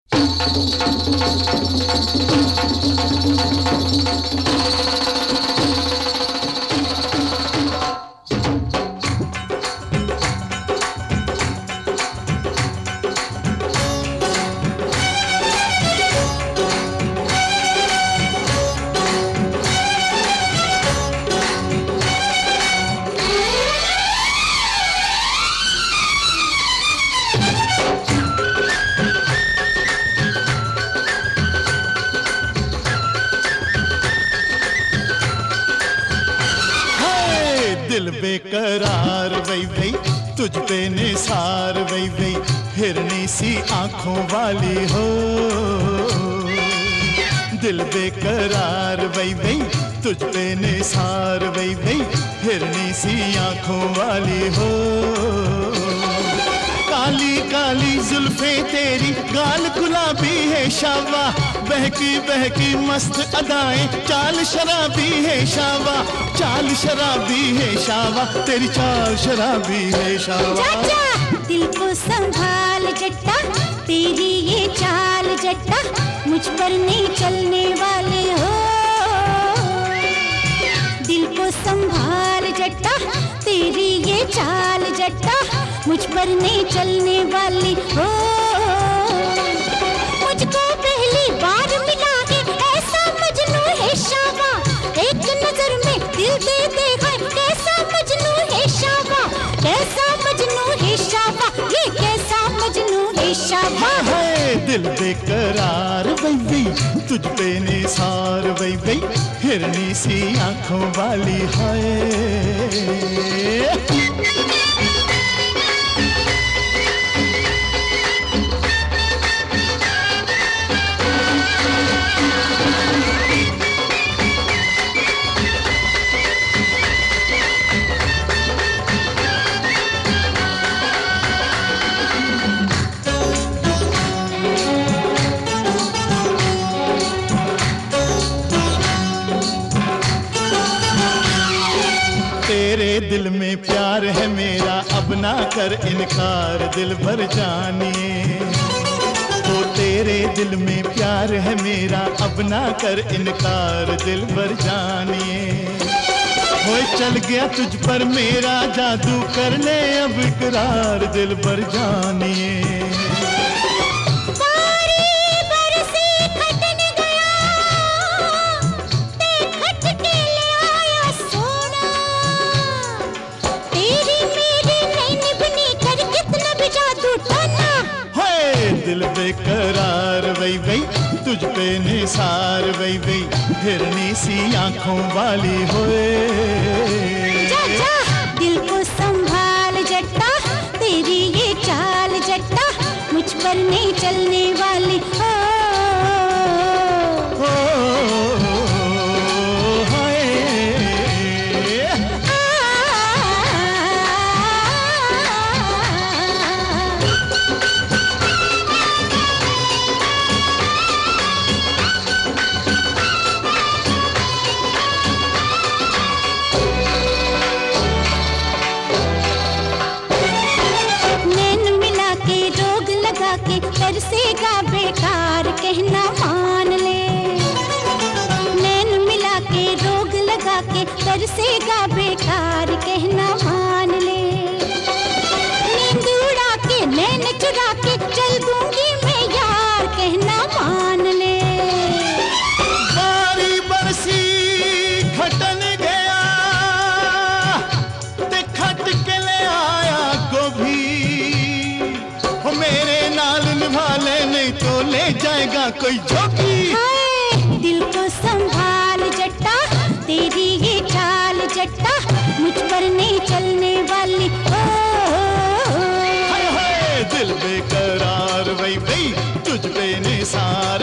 दिल बेकरार वही वही तुझ पे निसार वही वही हिरनी सी आंखों वाली हो। दिल बेकरार वही वही तुझ पे निसार वही वही हिरनी सी आंखों वाली हो। काली काली जुल्फे तेरी गाल गुलाबी है शावा, बहकी बहकी मस्त अदाएं चाल शराबी है शावा, चाल शराबी है शावा, तेरी चाल शराबी है शावा। दिल को संभाल जट्टा, तेरी ये चाल जट्टा मुझ पर नहीं चलने वाले हो। दिल को संभाल जट्टा, तेरी ये चाल जट्टा मुझ पर नहीं चलने वाली हो। मुझको पहली बार मिला के ऐसा मजनू है शावा, एक नजर में दिल दे देगा कैसा मजनू है शावा, कैसा मजनू है शावा, ये कैसा मजनू है शावा। दिल बेकरार वही वही तुझ पे निसार वही वही हिरनी सी आंखों वाली है। तेरे दिल में प्यार है मेरा अब ना कर इनकार दिल भर जानिए। तो तेरे दिल में प्यार है मेरा अब ना कर इनकार दिल भर जानिए। हो चल गया तुझ पर मेरा जादू कर ले अब इकरार दिल भर जानिए। दिल बेकरार वही वही तुझ पे निसार वही वही हिरनी सी आंखों वाली होए। दिल को संभाल जट्टा, तेरी ये चाल जट्टा मुझ पर नहीं चलने वाली हो। के तरसेगा बेकार कहना मान ले, नैन मिला के रोग लगा के तरसेगा बेकार कहना मान ले। नींद उड़ा के नैन चुरा के चल दूंगी मैं यार कहना मान ले। बारी बरसी खटन गया ते खट के ले आया गोभी, मेरे नाल निभा ले नहीं तो ले जाएगा कोई जोगी। दिल को संभाल जट्टा, तेरी ये चाल जट्टा मुझ पर नहीं चलने वाली हो। दिल बेकरार वही वही तुझ पे निसार